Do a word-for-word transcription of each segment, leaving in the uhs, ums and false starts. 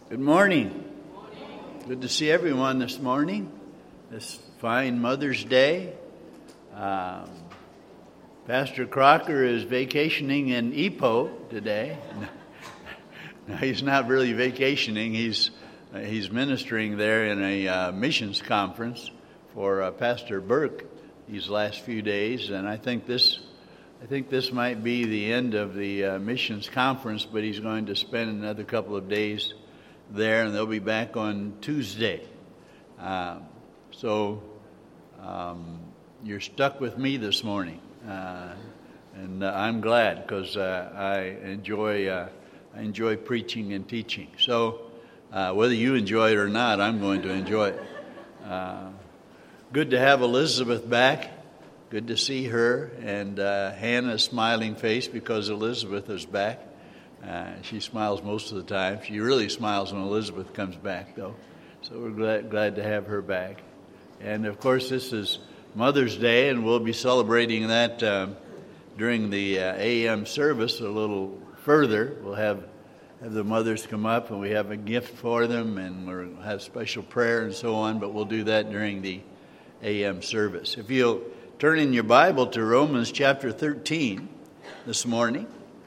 Good morning. Good to see everyone this morning, this fine Mother's Day. Um, Pastor Crocker is vacationing in Ipoh today. No, he's not really vacationing. He's uh, he's ministering there in a uh, missions conference for uh, Pastor Burke these last few days, and I think this I think this might be the end of the uh, missions conference. But he's going to spend another couple of days there, and they'll be back on Tuesday. Uh, so um, you're stuck with me this morning, uh, and uh, I'm glad because uh, I enjoy uh, I enjoy preaching and teaching. So uh, whether you enjoy it or not, I'm going to enjoy it. Uh, good to have Elizabeth back. Good to see her, and uh, Hannah's smiling face because Elizabeth is back. Uh, she smiles most of the time. She really smiles when Elizabeth comes back, though. So we're glad glad to have her back. And, of course, this is Mother's Day, and we'll be celebrating that uh, during the uh, A M service a little further. We'll have, have the mothers come up, and we have a gift for them, and we'll have special prayer and so on, but we'll do that during the A M service. If you'll turn in your Bible to Romans chapter thirteen this morning.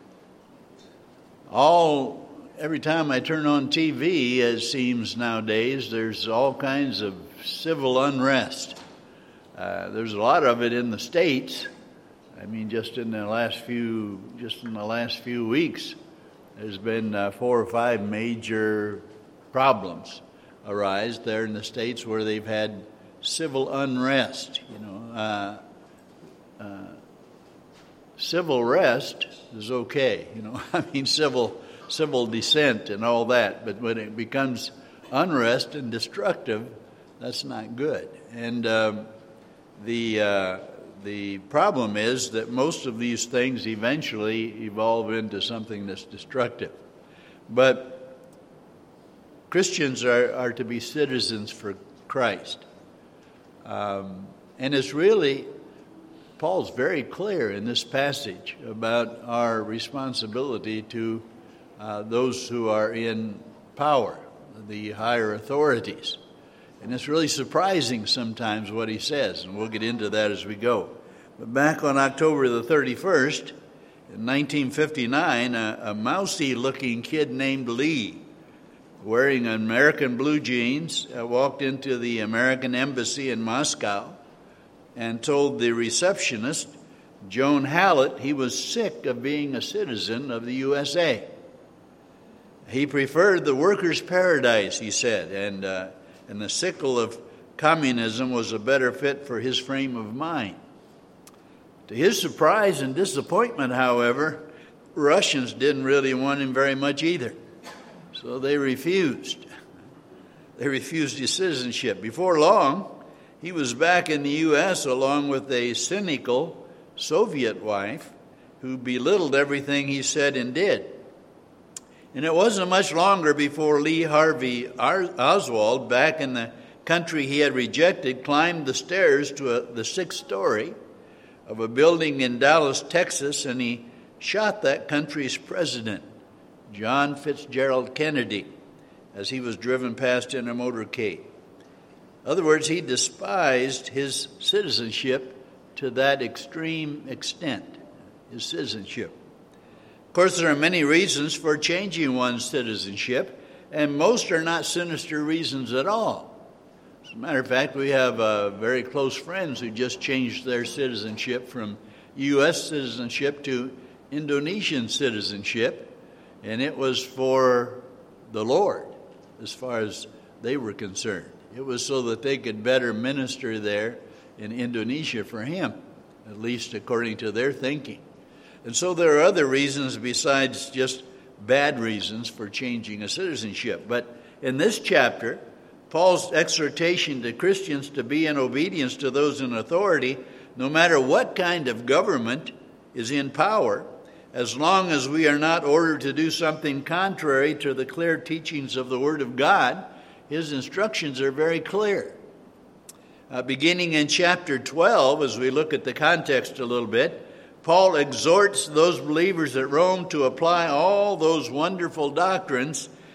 All every time I turn on T V, it seems nowadays, there's all kinds of civil unrest. Uh, there's a lot of it in the States. I mean, just in the last few, just in the last few weeks, there's been uh, four or five major problems arise there in the States where they've had civil unrest. You know, uh, uh, civil rest is okay, you know, I mean civil civil dissent and all that, but when it becomes unrest and destructive, that's not good. And um, the uh, the problem is that most of these things eventually evolve into something that's destructive. But Christians are, are to be citizens for Christ. Um, and it's really, Paul's very clear in this passage about our responsibility to uh, those who are in power, the higher authorities. And it's really surprising sometimes what he says, and we'll get into that as we go. But back on October the thirty-first, in nineteen fifty-nine, a, a mousy-looking kid named Lee, wearing American blue jeans, uh, walked into the American embassy in Moscow and told the receptionist, Joan Hallett, he was sick of being a citizen of the U S A. He preferred the workers' paradise, he said, and uh, and the sickle of communism was a better fit for his frame of mind. To his surprise and disappointment, however, Russians didn't really want him very much either. So they refused. They refused his citizenship. Before long, he was back in the U S along with a cynical Soviet wife who belittled everything he said and did. And it wasn't much longer before Lee Harvey Oswald, back in the country he had rejected, climbed the stairs to a, the sixth story of a building in Dallas, Texas, and he shot that country's president, John Fitzgerald Kennedy, as he was driven past in a motorcade. In other words, he despised his citizenship to that extreme extent, his citizenship. Of course, there are many reasons for changing one's citizenship, and most are not sinister reasons at all. As a matter of fact, we have uh, very close friends who just changed their citizenship from U S citizenship to Indonesian citizenship, and it was for the Lord as far as they were concerned. It was so that they could better minister there in Indonesia for him, at least according to their thinking. And so there are other reasons besides just bad reasons for changing a citizenship. But in this chapter, Paul's exhortation to Christians to be in obedience to those in authority, no matter what kind of government is in power, as long as we are not ordered to do something contrary to the clear teachings of the Word of God, his instructions are very clear. Uh, beginning in chapter twelve, as we look at the context a little bit, Paul exhorts those believers at Rome to apply all those wonderful doctrines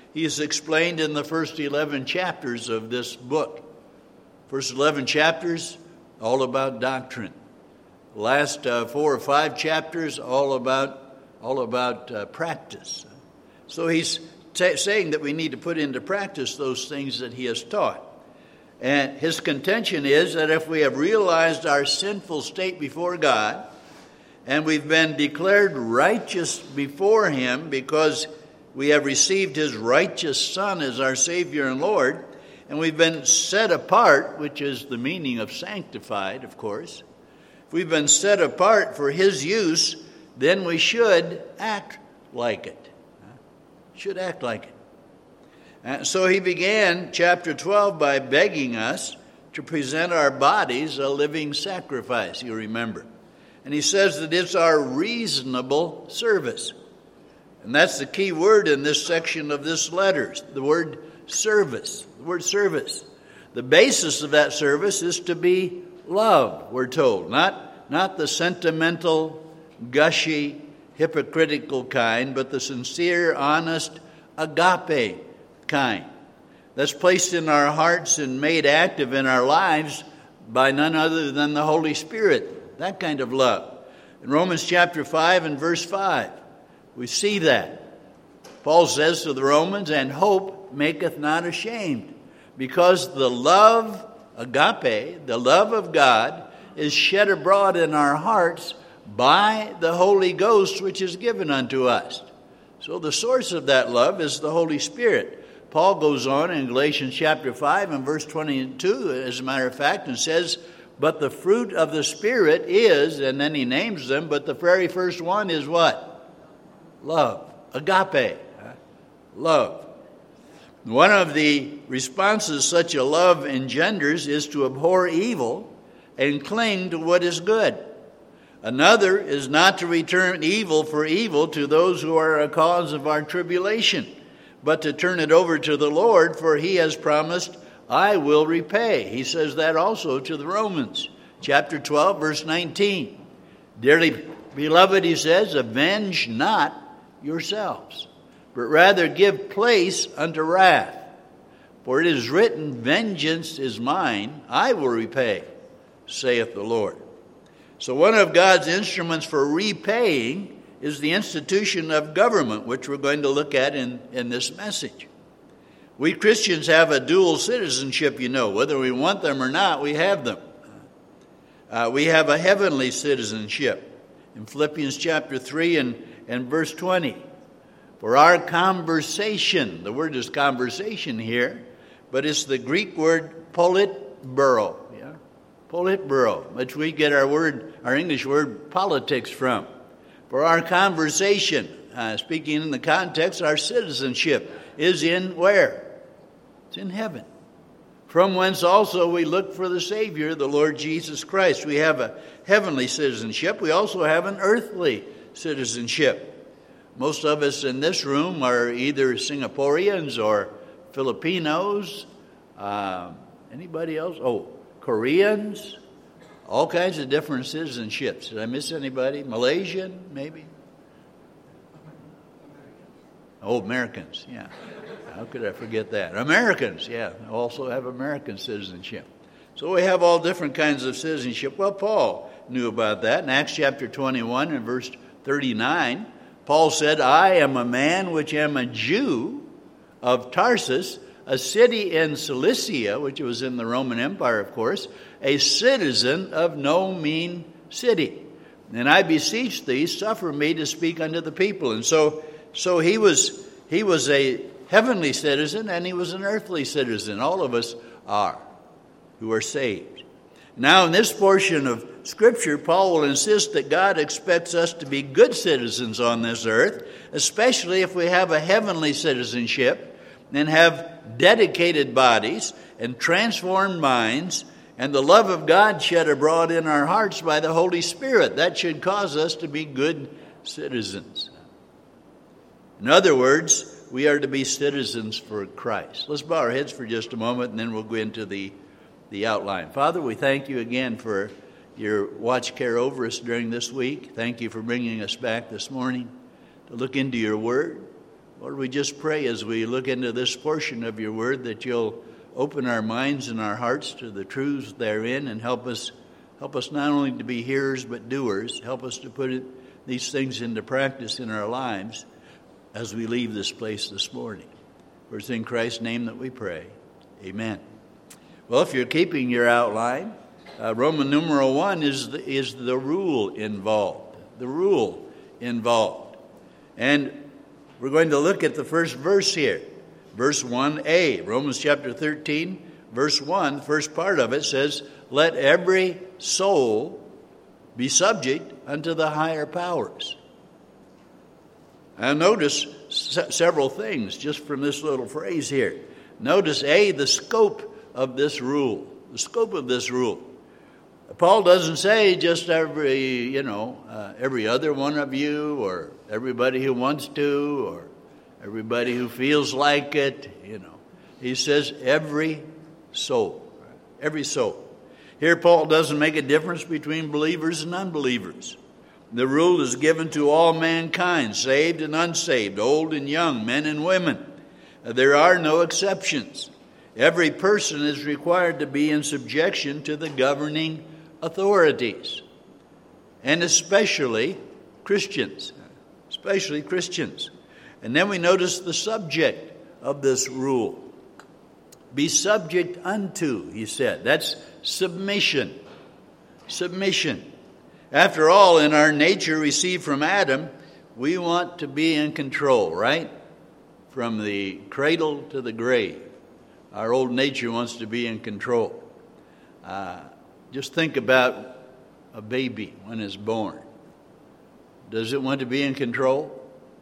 He is explained in the first eleven chapters of this book. First eleven chapters, all about doctrine. Last uh, four or five chapters, all about all about uh, practice. So he's t- saying that we need to put into practice those things that he has taught. And his contention is that if we have realized our sinful state before God, and we've been declared righteous before him because we have received his righteous Son as our Savior and Lord, and we've been set apart, which is the meaning of sanctified, of course. If we've been set apart for his use, then we should act like it. Should act like it. And so he began chapter twelve by begging us to present our bodies a living sacrifice, you remember. And he says that it's our reasonable service. And that's the key word in this section of this letter, the word service. The word service. The basis of that service is to be love, we're told. Not, not the sentimental, gushy, hypocritical kind, but the sincere, honest, agape kind. That's placed in our hearts and made active in our lives by none other than the Holy Spirit. That kind of love. In Romans chapter five and verse five, we see that. Paul says to the Romans, and hope maketh not ashamed, because the love, agape, the love of God, is shed abroad in our hearts by the Holy Ghost, which is given unto us. So the source of that love is the Holy Spirit. Paul goes on in Galatians chapter five and verse twenty-two, as a matter of fact, and says, but the fruit of the Spirit is, and then he names them, but the very first one is what? Love. Agape. Love. One of the responses such a love engenders is to abhor evil and cling to what is good. Another is not to return evil for evil to those who are a cause of our tribulation, but to turn it over to the Lord, for he has promised, I will repay. He says that also to the Romans, chapter twelve, verse nineteen. Dearly beloved, he says, avenge not yourselves, but rather give place unto wrath. For it is written, vengeance is mine, I will repay, saith the Lord. So one of God's instruments for repaying is the institution of government, which we're going to look at in, in this message. We Christians have a dual citizenship, you know. Whether we want them or not, we have them. Uh, we have a heavenly citizenship. In Philippians chapter three and, and verse twenty. For our conversation, the word is conversation here, but it's the Greek word politburo. Yeah? Politburo, which we get our word, our English word politics from. For our conversation, uh, speaking in the context, our citizenship is in where? It's in heaven. From whence also we look for the Savior, the Lord Jesus Christ. We have a heavenly citizenship. We also have an earthly citizenship. Most of us in this room are either Singaporeans or Filipinos. Uh, anybody else? Oh, Koreans. All kinds of different citizenships. Did I miss anybody? Malaysian, maybe? Oh, Americans, yeah. How could I forget that? Americans, yeah, also have American citizenship. So we have all different kinds of citizenship. Well, Paul knew about that. In Acts chapter twenty-one and verse thirty-nine, Paul said, I am a man which am a Jew of Tarsus, a city in Cilicia, which was in the Roman Empire, of course, a citizen of no mean city. And I beseech thee, suffer me to speak unto the people. And so, so he was he was a heavenly citizen and he was an earthly citizen. All of us are, who are saved. Now, in this portion of Scripture, Paul will insist that God expects us to be good citizens on this earth, especially if we have a heavenly citizenship and have dedicated bodies and transformed minds and the love of God shed abroad in our hearts by the Holy Spirit. That should cause us to be good citizens. In other words, we are to be citizens for Christ. Let's bow our heads for just a moment and then we'll go into the, the outline. Father, we thank you again for your watch care over us during this week. Thank you for bringing us back this morning to look into your word. Lord, we just pray as we look into this portion of your word that you'll open our minds and our hearts to the truths therein and help us help us not only to be hearers but doers. Help us to put it, these things into practice in our lives as we leave this place this morning. For it's in Christ's name that we pray. Amen. Well, if you're keeping your outline, uh, Roman numeral one is the, is the rule involved. The rule involved. And we're going to look at the first verse here. Verse one a, Romans chapter thirteen, verse one, the first part of it says, let every soul be subject unto the higher powers. And notice se- several things just from this little phrase here. Notice, A, the scope of this rule. The scope of this rule. Paul doesn't say just every, you know, uh, every other one of you, or everybody who wants to, or everybody who feels like it, you know. He says every soul. Every soul. Here Paul doesn't make a difference between believers and unbelievers. The rule is given to all mankind, saved and unsaved, old and young, men and women. There are no exceptions. Every person is required to be in subjection to the governing authorities, and especially Christians, especially Christians. And then we notice the subject of this rule. Be subject unto, he said. That's submission. Submission. After all, in our nature received from Adam, we want to be in control, right? From the cradle to the grave. Our old nature wants to be in control. Uh, just think about a baby when it's born. Does it want to be in control?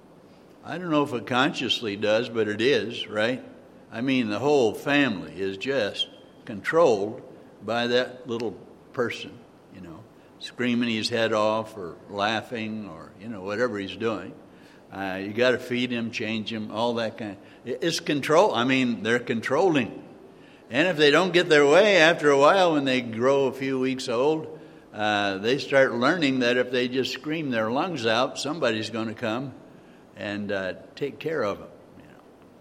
I don't know if it consciously does, but it is, right? I mean, the whole family is just controlled by that little person, you know, screaming his head off or laughing or, you know, whatever he's doing. Uh, you got to feed him, change him, all that kind of... It's control. I mean, they're controlling. And if they don't get their way, after a while, when they grow a few weeks old, uh, they start learning that if they just scream their lungs out, somebody's going to come and uh, take care of them. You know,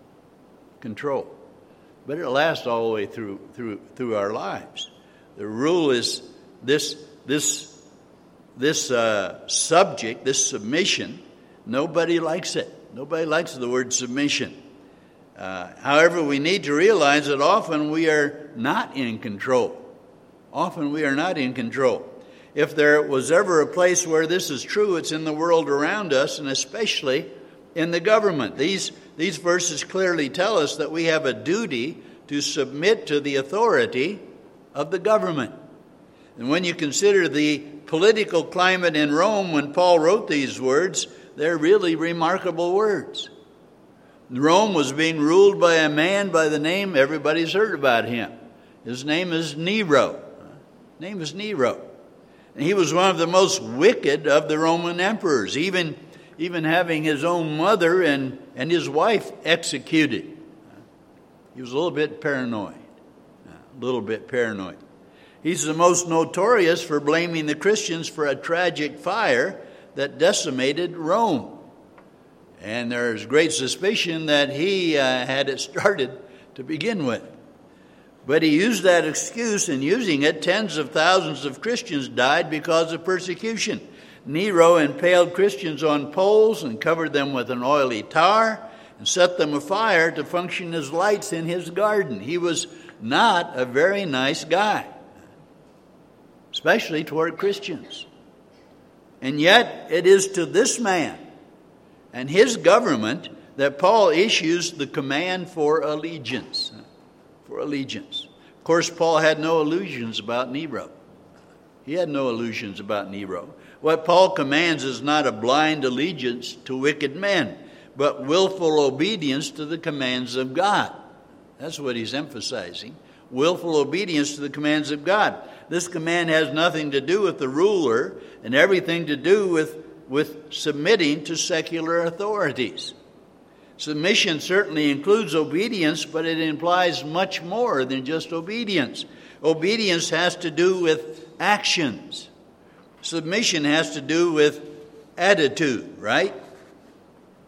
control. But it lasts all the way through through through our lives. The rule is this this this uh, subject, this submission. Nobody likes it. Nobody likes the word submission. Uh, however, we need to realize that often we are not in control. Often we are not in control. If there was ever a place where this is true, it's in the world around us, and especially in the government. These, these verses clearly tell us that we have a duty to submit to the authority of the government. And when you consider the political climate in Rome when Paul wrote these words, they're really remarkable words. Rome was being ruled by a man by the name, everybody's heard about him. His name is Nero. His name is Nero. And he was one of the most wicked of the Roman emperors, even, even having his own mother and, and his wife executed. He was a little bit paranoid. A little bit paranoid. He's the most notorious for blaming the Christians for a tragic fire that decimated Rome. And there's great suspicion that he uh, had it started to begin with. But he used that excuse, and using it, tens of thousands of Christians died because of persecution. Nero impaled Christians on poles and covered them with an oily tar and set them afire to function as lights in his garden. He was not a very nice guy, especially toward Christians. And yet, it is to this man and his government that Paul issues the command for allegiance. For allegiance. Of course, Paul had no illusions about Nero. He had no illusions about Nero. What Paul commands is not a blind allegiance to wicked men, but willful obedience to the commands of God. That's what he's emphasizing. Willful obedience to the commands of God. This command has nothing to do with the ruler and everything to do with, with submitting to secular authorities. Submission certainly includes obedience, but it implies much more than just obedience. Obedience has to do with actions. Submission has to do with attitude, right?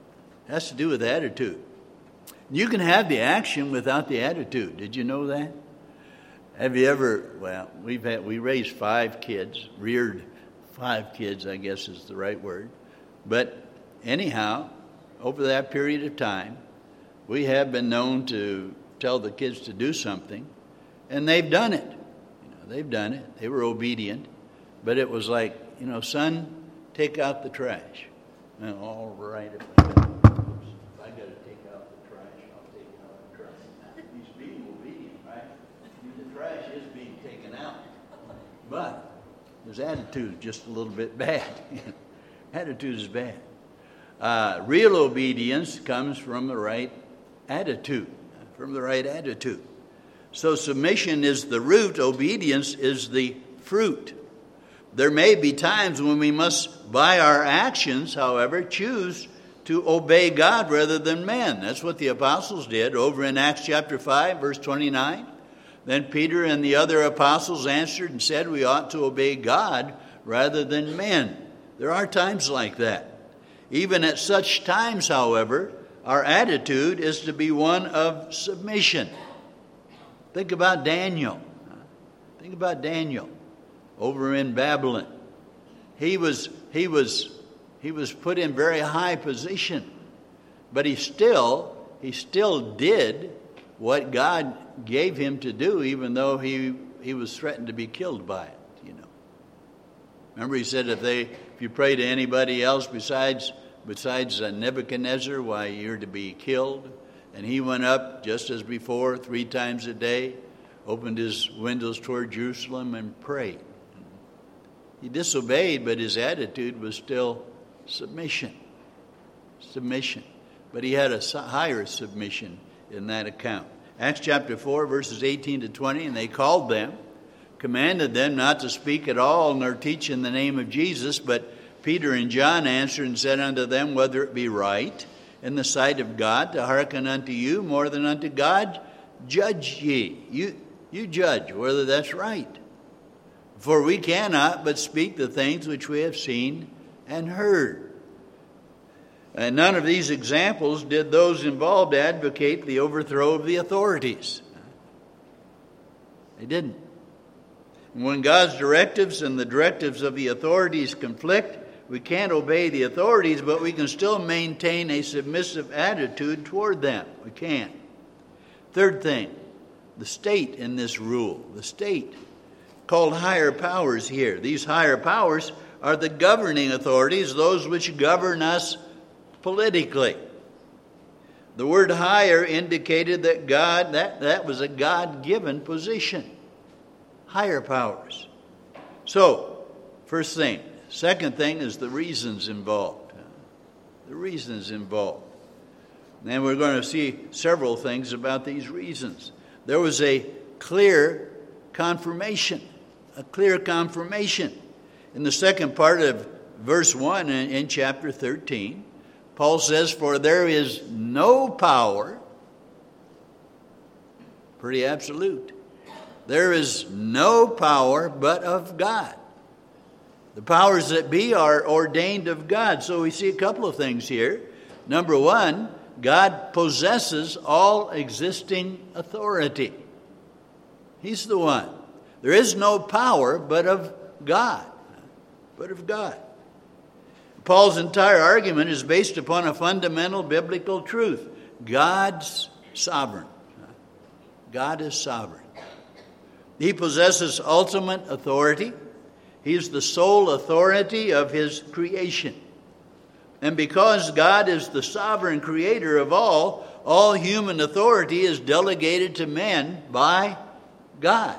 It has to do with attitude. You can have the action without the attitude. Did you know that? Have you ever, well, we've had, we raised five kids, reared five kids, I guess is the right word. But anyhow, over that period of time, we have been known to tell the kids to do something, and they've done it. You know, they've done it. They were obedient. But it was like, you know, son, take out the trash. And all right, if I got, if I got to take out the trash, I'll take out the trash. He's being obedient, right? I mean, the trash is being taken out. But his attitude is just a little bit bad. Attitude is bad. Uh, real obedience comes from the right attitude, from the right attitude. So submission is the root, obedience is the fruit. There may be times when we must, by our actions, however, choose to obey God rather than men. That's what the apostles did over in Acts chapter five, verse twenty-nine. Then Peter and the other apostles answered and said, we ought to obey God rather than men. There are times like that. Even at such times, however, our attitude is to be one of submission. Think about Daniel. Think about Daniel over in Babylon. He was he was he was put in very high position, but he still he still did what God gave him to do, even though he he was threatened to be killed by it. You know. Remember, he said, if they if you pray to anybody else besides besides Nebuchadnezzar, why, you're to be killed. And he went up just as before, three times a day, opened his windows toward Jerusalem and prayed. He disobeyed, but his attitude was still submission. Submission. But he had a higher submission in that account. Acts chapter four, verses eighteen to twenty, and they called them, commanded them not to speak at all, nor teach in the name of Jesus. But Peter and John answered and said unto them, whether it be right in the sight of God to hearken unto you more than unto God, judge ye. You, you judge whether that's right. For we cannot but speak the things which we have seen and heard. And none of these examples did those involved advocate the overthrow of the authorities. They didn't. And when God's directives and the directives of the authorities conflict, we can't obey the authorities, but we can still maintain a submissive attitude toward them. We can. Third thing, the state in this rule. The state, called higher powers here. These higher powers are the governing authorities, those which govern us politically. The word higher indicated that God, that, that was a God-given position. Higher powers. So, first thing. Second thing is the reasons involved. The reasons involved. And we're going to see several things about these reasons. There was a clear confirmation. A clear confirmation. In the second part of verse one in, in chapter thirteen, Paul says, for there is no power, pretty absolute, there is no power but of God. The powers that be are ordained of God. So we see a couple of things here. Number one, God possesses all existing authority. He's the one. There is no power but of God. But of God. Paul's entire argument is based upon a fundamental biblical truth. God's sovereign. God is sovereign. He possesses ultimate authority. He's the sole authority of his creation. And because God is the sovereign creator of all, all human authority is delegated to men by God.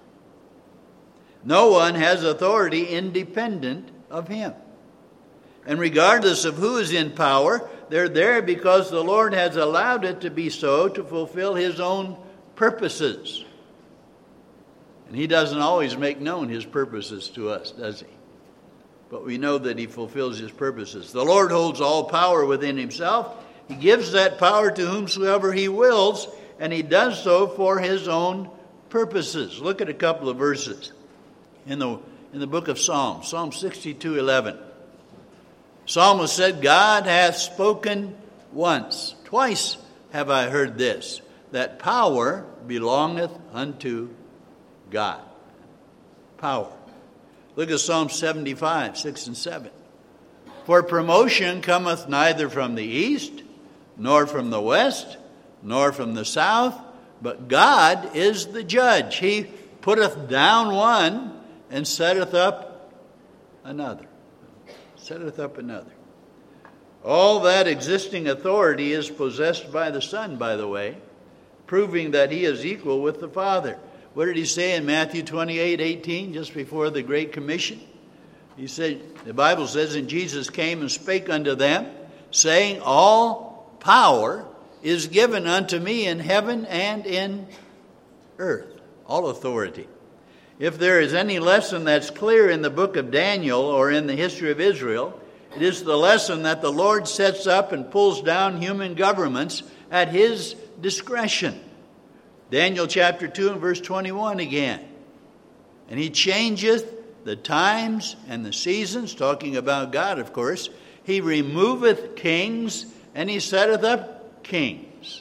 No one has authority independent of him. And regardless of who is in power, they're there because the Lord has allowed it to be so to fulfill his own purposes. And he doesn't always make known his purposes to us, does he? But we know that he fulfills his purposes. The Lord holds all power within himself. He gives that power to whomsoever he wills, and he does so for his own purposes. Look at a couple of verses in the, in the book of Psalms. Psalm sixty-two eleven. Psalmist said, God hath spoken once. Twice have I heard this, that power belongeth unto God. Power. Look at Psalm seventy-five, six and seven. For promotion cometh neither from the east, nor from the west, nor from the south, but God is the judge. He putteth down one and setteth up another. Setteth up another. All that existing authority is possessed by the Son, by the way, proving that he is equal with the Father. What did he say in Matthew twenty-eight, eighteen, just before the Great Commission? He said, the Bible says, and Jesus came and spake unto them, saying, all power is given unto me in heaven and in earth. All authority. If there is any lesson that's clear in the book of Daniel or in the history of Israel, it is the lesson that the Lord sets up and pulls down human governments at his discretion. Daniel chapter two and verse twenty-one again. And he changeth the times and the seasons, talking about God, of course. He removeth kings and he setteth up kings.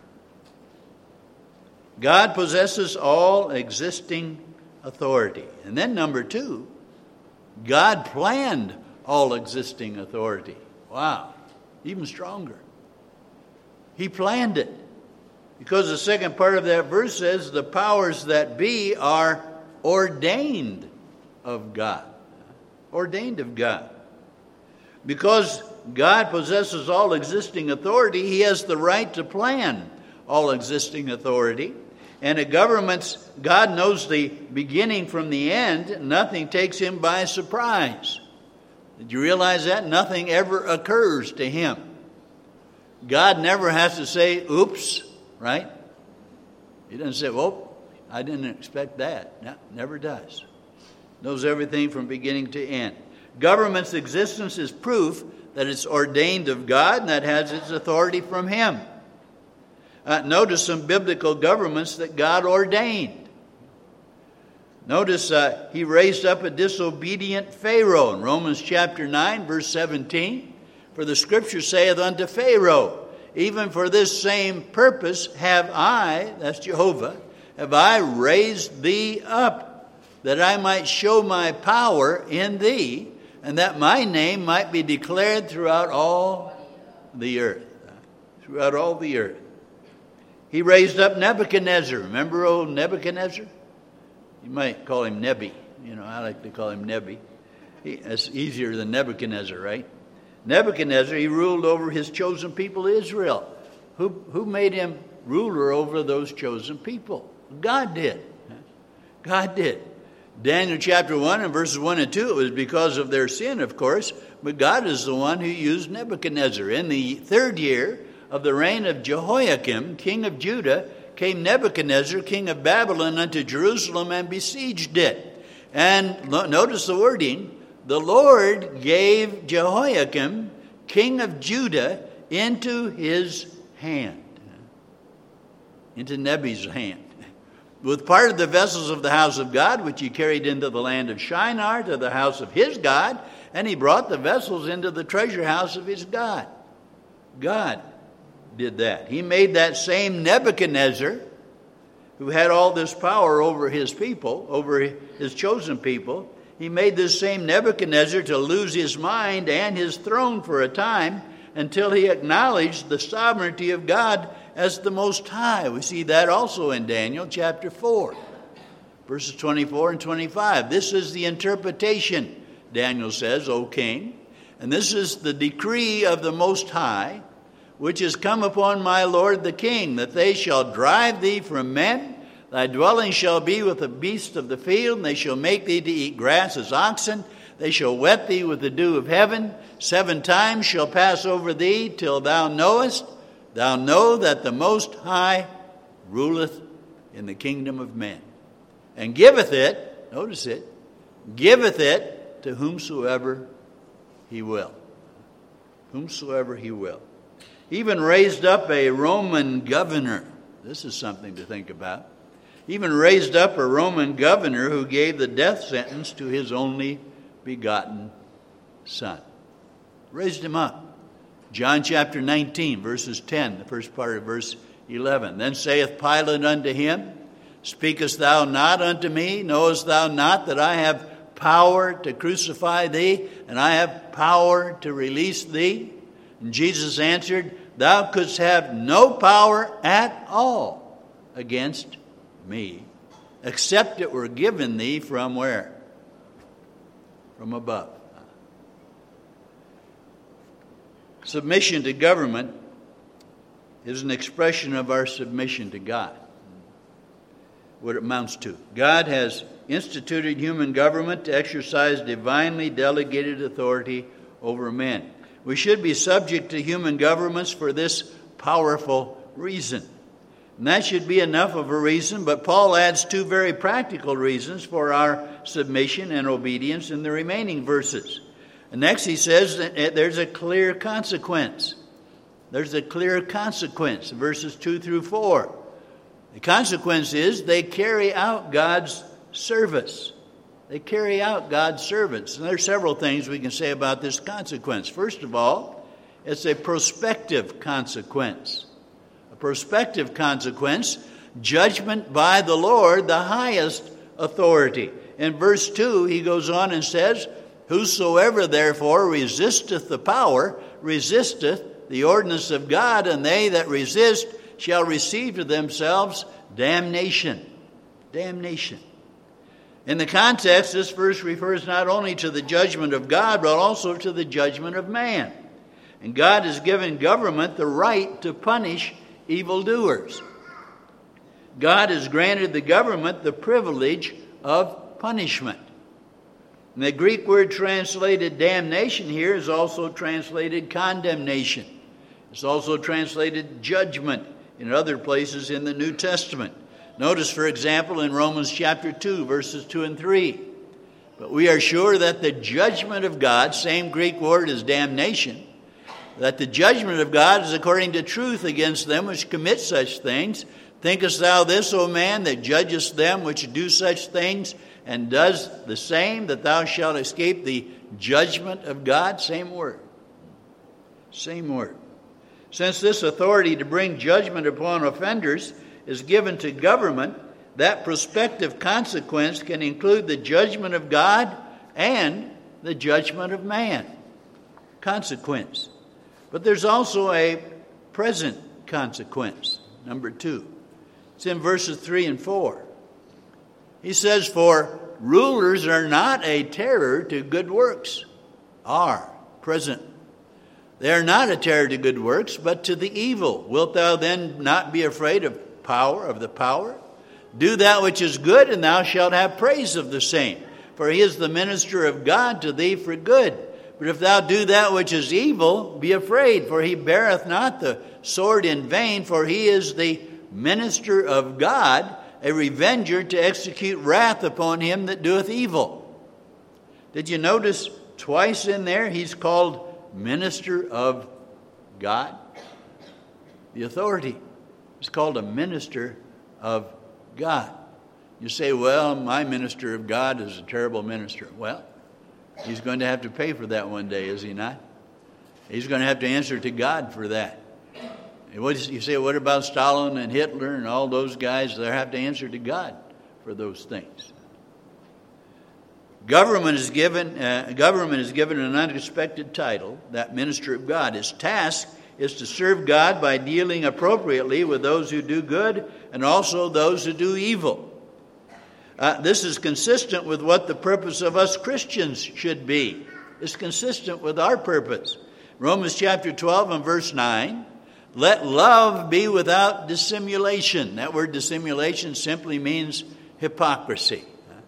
God possesses all existing authority. And then number two, God planned all existing authority. Wow, even stronger. He planned it. Because the second part of that verse says the powers that be are ordained of God. Ordained of God. Because God possesses all existing authority, he has the right to plan all existing authority. And a government's, God knows the beginning from the end. Nothing takes him by surprise. Did you realize that? Nothing ever occurs to him. God never has to say, oops, right? He doesn't say, well, I didn't expect that. No, never does. Knows everything from beginning to end. Government's existence is proof that it's ordained of God and that has its authority from him. Uh, notice some biblical governments that God ordained. Notice uh, he raised up a disobedient Pharaoh in Romans chapter nine, verse seventeen. For the scripture saith unto Pharaoh, even for this same purpose have I, that's Jehovah, have I raised thee up, that I might show my power in thee, and that my name might be declared throughout all the earth. Throughout all the earth. He raised up Nebuchadnezzar. Remember old Nebuchadnezzar? You might call him Nebi. You know, I like to call him Nebi. He, that's easier than Nebuchadnezzar, right? Nebuchadnezzar, he ruled over his chosen people Israel. Who, who made him ruler over those chosen people? God did. God did. Daniel chapter one and verses one and two, it was because of their sin, of course, but God is the one who used Nebuchadnezzar. In the third year of the reign of Jehoiakim, king of Judah, came Nebuchadnezzar, king of Babylon, unto Jerusalem and besieged it. And notice the wording, the Lord gave Jehoiakim, king of Judah, into his hand, into Nebi's hand, with part of the vessels of the house of God, which he carried into the land of Shinar, to the house of his God, and he brought the vessels into the treasure house of his God. God did that. He made that same Nebuchadnezzar, who had all this power over his people, over his chosen people, he made this same Nebuchadnezzar to lose his mind and his throne for a time until he acknowledged the sovereignty of God as the Most High. We see that also in Daniel chapter four, verses twenty-four and twenty-five. This is the interpretation, Daniel says, O king, and this is the decree of the Most High, which is come upon my lord the king, that they shall drive thee from men. Thy dwelling shall be with the beasts of the field, and they shall make thee to eat grass as oxen. They shall wet thee with the dew of heaven. Seven times shall pass over thee, till thou knowest, thou know that the Most High ruleth in the kingdom of men, and giveth it, notice it, giveth it to whomsoever he will. Whomsoever he will. He even raised up a Roman governor. This is something to think about. He even raised up a Roman governor who gave the death sentence to his only begotten son. Raised him up. John chapter nineteen, verses ten, the first part of verse eleven. Then saith Pilate unto him, Speakest thou not unto me? Knowest thou not that I have power to crucify thee, and I have power to release thee? And Jesus answered, Thou couldst have no power at all against me, except it were given thee from where? From above. Submission to government is an expression of our submission to God. What it amounts to. God has instituted human government to exercise divinely delegated authority over men. We should be subject to human governments for this powerful reason. And that should be enough of a reason, but Paul adds two very practical reasons for our submission and obedience in the remaining verses. And next he says that there's a clear consequence. There's a clear consequence, verses two through four. The consequence is they carry out God's service. They carry out God's service. And there are several things we can say about this consequence. First of all, it's a prospective consequence. A prospective consequence, judgment by the Lord, the highest authority. In verse two, he goes on and says, Whosoever therefore resisteth the power, resisteth the ordinance of God, and they that resist shall receive to themselves damnation. Damnation. In the context, this verse refers not only to the judgment of God, but also to the judgment of man. And God has given government the right to punish evildoers. God has granted the government the privilege of punishment. And the Greek word translated damnation here is also translated condemnation. It's also translated judgment in other places in the New Testament. Notice, for example, in Romans chapter two, verses two and three. But we are sure that the judgment of God, same Greek word as damnation, that the judgment of God is according to truth against them which commit such things. Thinkest thou this, O man, that judgest them which do such things, and does the same, that thou shalt escape the judgment of God? Same word. Same word. Since this authority to bring judgment upon offenders is given to government, that prospective consequence can include the judgment of God and the judgment of man. Consequence. But there's also a present consequence. Number two. It's in verses three and four. He says, For rulers are not a terror to good works. Are. Present. They are not a terror to good works, but to the evil. Wilt thou then not be afraid of power, of the power? Do that which is good, and thou shalt have praise of the same. For he is the minister of God to thee for good. But if thou do that which is evil, be afraid, for he beareth not the sword in vain, for he is the minister of God, a revenger to execute wrath upon him that doeth evil. Did you notice twice in there he's called minister of God? The authority is called a minister of God. You say, well, my minister of God is a terrible minister. Well, he's going to have to pay for that one day, is he not? He's going to have to answer to God for that. And what you say, what about Stalin and Hitler and all those guys? They have to answer to God for those things. Government is given. Uh, government is given an unexpected title, that minister of God. His task is to serve God by dealing appropriately with those who do good and also those who do evil. Uh, this is consistent with what the purpose of us Christians should be. It's consistent with our purpose. Romans chapter twelve and verse nine. Let love be without dissimulation. That word dissimulation simply means hypocrisy.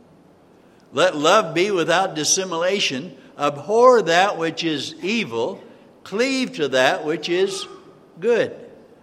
Let love be without dissimulation. Abhor that which is evil. Cleave to that which is good.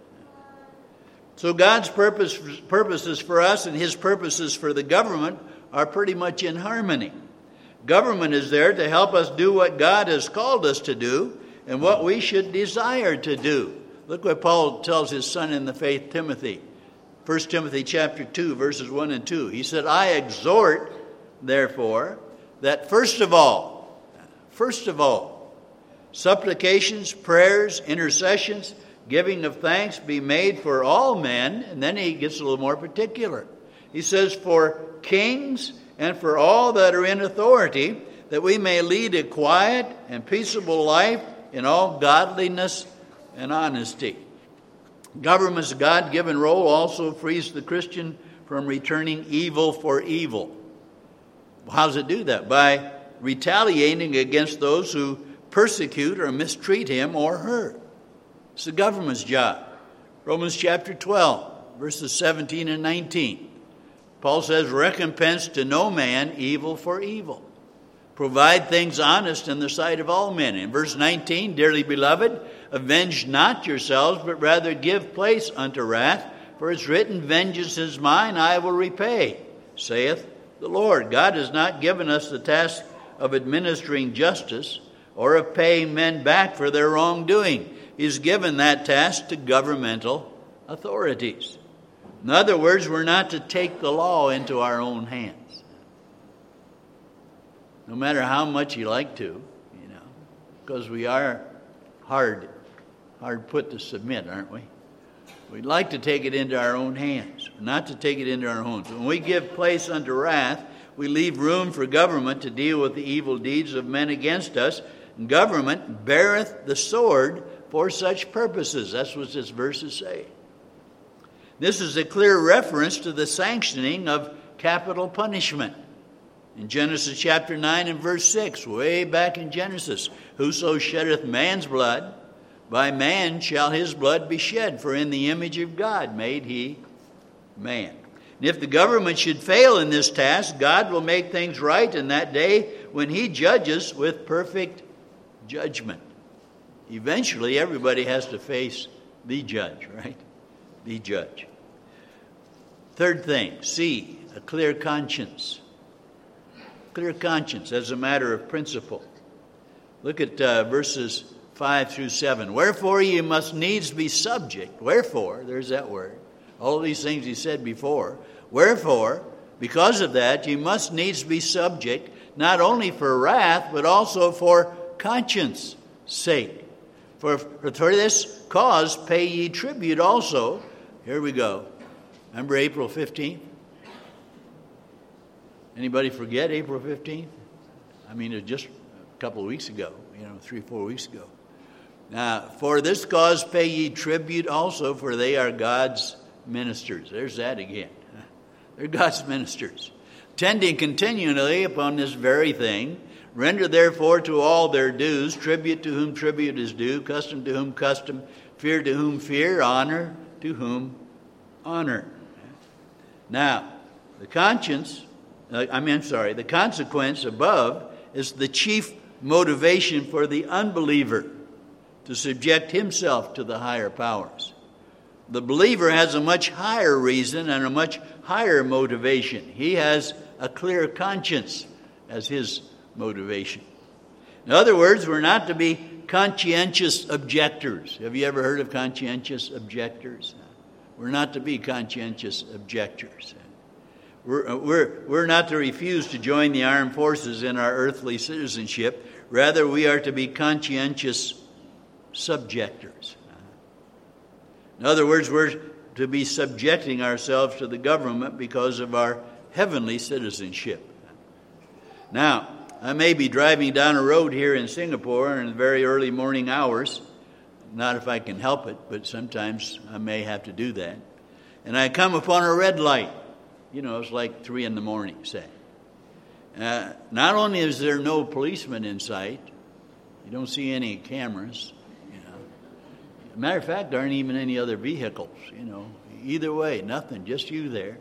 So God's purpose, purposes for us and his purposes for the government are pretty much in harmony. Government is there to help us do what God has called us to do and what we should desire to do. Look what Paul tells his son in the faith, Timothy. First Timothy chapter two, verses one and two. He said, I exhort, therefore, that first of all, first of all, supplications, prayers, intercessions, giving of thanks be made for all men. And then he gets a little more particular. He says, for kings and for all that are in authority, that we may lead a quiet and peaceable life in all godliness and honesty. Government's God-given role also frees the Christian from returning evil for evil. How does it do that? By retaliating against those who persecute or mistreat him or her. It's the government's job. Romans chapter twelve, verses seventeen and nineteen. Paul says, recompense to no man evil for evil. Provide things honest in the sight of all men. In verse nineteen, dearly beloved, avenge not yourselves, but rather give place unto wrath. For it's written, vengeance is mine, I will repay, saith the Lord. God has not given us the task of administering justice or of paying men back for their wrongdoing. He's given that task to governmental authorities. In other words, we're not to take the law into our own hands. No matter how much you like to, you know, because we are hard, hard put to submit, aren't we? We'd like to take it into our own hands, not to take it into our own hands. When we give place unto wrath, we leave room for government to deal with the evil deeds of men against us. And government beareth the sword for such purposes. That's what this verse is saying. This is a clear reference to the sanctioning of capital punishment. In Genesis chapter nine and verse six, way back in Genesis, whoso sheddeth man's blood, by man shall his blood be shed, for in the image of God made he man. And if the government should fail in this task, God will make things right in that day when he judges with perfect judgment. Eventually, everybody has to face the judge, right? The judge. Third thing, C, a clear conscience. Clear conscience as a matter of principle. Look at uh, verses five through seven. Wherefore ye must needs be subject. Wherefore, there's that word. All these things he said before. Wherefore, because of that, ye must needs be subject, not only for wrath, but also for conscience sake. For, for this cause pay ye tribute also. Here we go. Remember April fifteenth? Anybody forget April fifteenth? I mean, it was just a couple of weeks ago, you know, three, four weeks ago. Now, for this cause pay ye tribute also, for they are God's ministers. There's that again. They're God's ministers. Tending continually upon this very thing, render therefore to all their dues, tribute to whom tribute is due, custom to whom custom, fear to whom fear, honor to whom honor. Now, the conscience, uh, I mean, sorry, the consequence above is the chief motivation for the unbeliever to subject himself to the higher powers. The believer has a much higher reason and a much higher motivation. He has a clear conscience as his motivation. In other words, we're not to be conscientious objectors. Have you ever heard of conscientious objectors? We're not to be conscientious objectors. We're, we're, we're not to refuse to join the armed forces in our earthly citizenship. Rather, we are to be conscientious subjectors. In other words, we're to be subjecting ourselves to the government because of our heavenly citizenship. Now, I may be driving down a road here in Singapore in the very early morning hours. Not if I can help it, but sometimes I may have to do that. And I come upon a red light. You know, it's like three in the morning, say. Uh, not only is there no policeman in sight, you don't see any cameras, you know. Matter of fact, there aren't even any other vehicles, you know. Either way, nothing, just you there.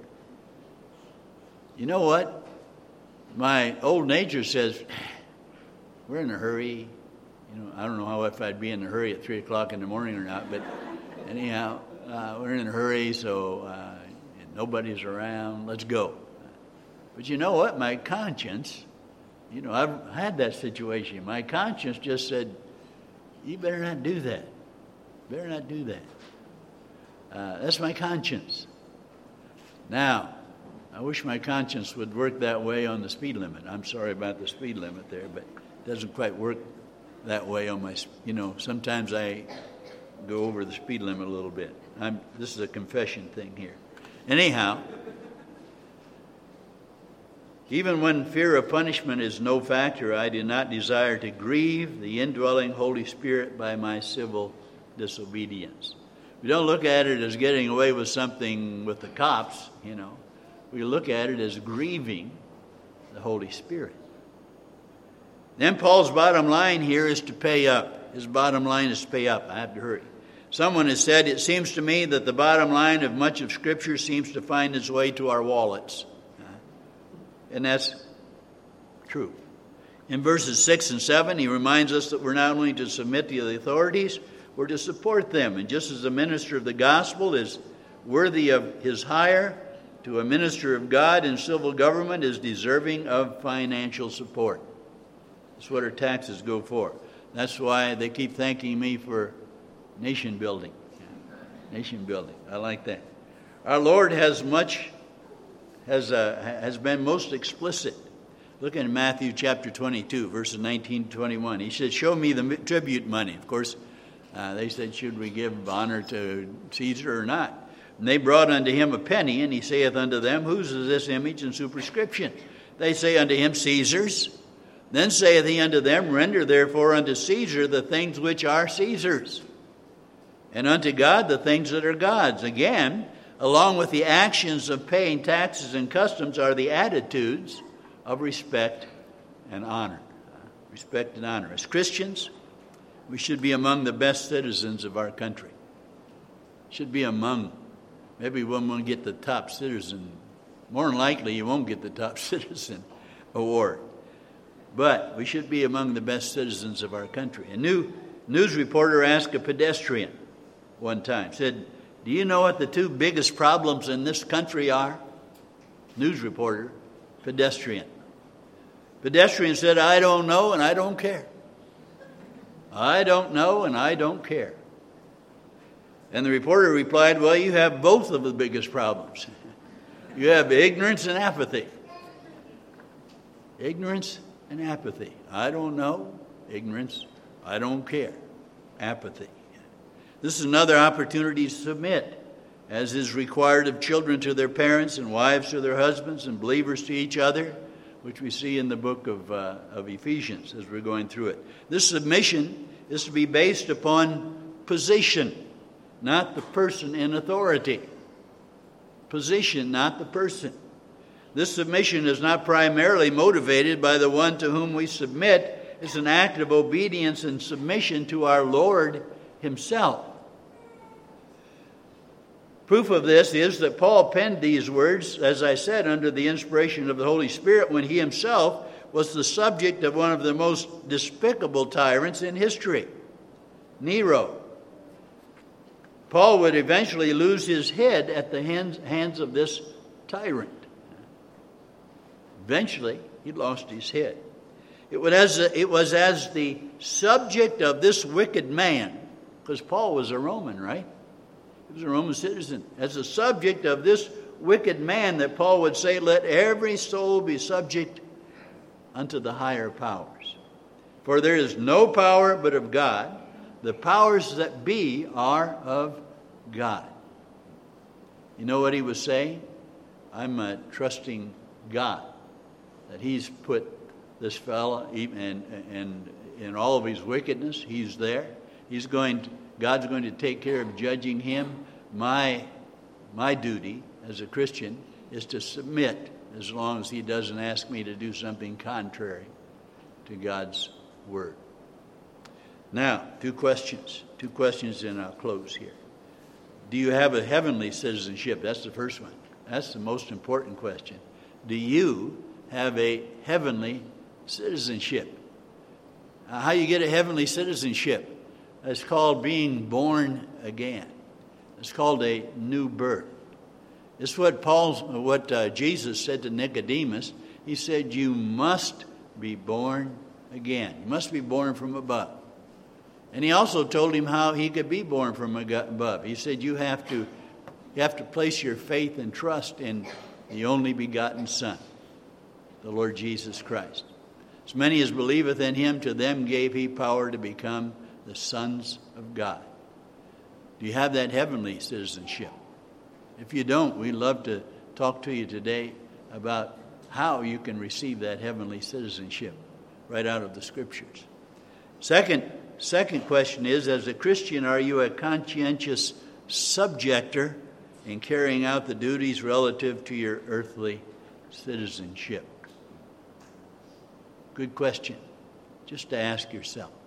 You know what? My old nature says, we're in a hurry. You know, I don't know how if I'd be in a hurry at three o'clock in the morning or not, but anyhow, uh, we're in a hurry, so uh, nobody's around. Let's go. But you know what? My conscience, you know, I've had that situation. My conscience just said, you better not do that. Better not do that. Uh, that's my conscience. Now, I wish my conscience would work that way on the speed limit. I'm sorry about the speed limit there, but it doesn't quite work that way on my, you know, sometimes I go over the speed limit a little bit. I'm, this is a confession thing here. Anyhow, even when fear of punishment is no factor, I do not desire to grieve the indwelling Holy Spirit by my civil disobedience. We don't look at it as getting away with something with the cops, you know. We look at it as grieving the Holy Spirit. Then Paul's bottom line here is to pay up. His bottom line is to pay up. I have to hurry. Someone has said, it seems to me that the bottom line of much of Scripture seems to find its way to our wallets. And that's true. In verses six and seven, he reminds us that we're not only to submit to the authorities, we're to support them. And just as a minister of the gospel is worthy of his hire, to a minister of God in civil government is deserving of financial support. That's what our taxes go for. That's why they keep thanking me for nation building. Nation building. I like that. Our Lord has much, has uh, has been most explicit. Look at Matthew chapter twenty-two, verses nineteen to twenty-one. He said, show me the tribute money. Of course, uh, they said, should we give honor to Caesar or not? And they brought unto him a penny, and he saith unto them, whose is this image and superscription? They say unto him, Caesar's. Then saith he unto them, render therefore unto Caesar the things which are Caesar's, and unto God the things that are God's. Again, along with the actions of paying taxes and customs are the attitudes of respect and honor. Respect and honor. As Christians, we should be among the best citizens of our country. Should be among. Maybe we won't get the top citizen. More than likely, you won't get the top citizen award. But we should be among the best citizens of our country. A new news reporter asked a pedestrian one time, said, do you know what the two biggest problems in this country are? News reporter, pedestrian. Pedestrian said, I don't know and I don't care. I don't know and I don't care. And the reporter replied, well, you have both of the biggest problems. You have ignorance and apathy. Ignorance and apathy. I don't know. Ignorance. I don't care. Apathy. This is another opportunity to submit, as is required of children to their parents and wives to their husbands and believers to each other, which we see in the book of, uh, of Ephesians as we're going through it. This submission is to be based upon position, not the person in authority. Position, not the person. This submission is not primarily motivated by the one to whom we submit. It's an act of obedience and submission to our Lord himself. Proof of this is that Paul penned these words, as I said, under the inspiration of the Holy Spirit when he himself was the subject of one of the most despicable tyrants in history, Nero. Paul would eventually lose his head at the hands, hands of this tyrant. Eventually, he lost his head. It was, as, it was as the subject of this wicked man, because Paul was a Roman, right? He was a Roman citizen. As the subject of this wicked man that Paul would say, let every soul be subject unto the higher powers. For there is no power but of God. The powers that be are of God. You know what he was saying? I'm uh, trusting God that he's put this fellow, and and in all of his wickedness, he's there. He's going to, God's going to take care of judging him. My my duty as a Christian is to submit as long as he doesn't ask me to do something contrary to God's word. Now, two questions. Two questions and I'll close here. Do you have a heavenly citizenship? That's the first one. That's the most important question. Do you have a heavenly citizenship? Uh, how you get a heavenly citizenship? It's called being born again. It's called a new birth. It's what Paul's, what uh, Jesus said to Nicodemus. He said, "You must be born again. You must be born from above." And he also told him how he could be born from above. He said, "You have to, you have to place your faith and trust in the only begotten Son, the Lord Jesus Christ." As many as believeth in him, to them gave he power to become the sons of God. Do you have that heavenly citizenship? If you don't, we'd love to talk to you today about how you can receive that heavenly citizenship right out of the Scriptures. Second, second question is, as a Christian, are you a conscientious subjector in carrying out the duties relative to your earthly citizenship? Good question, just to ask yourself.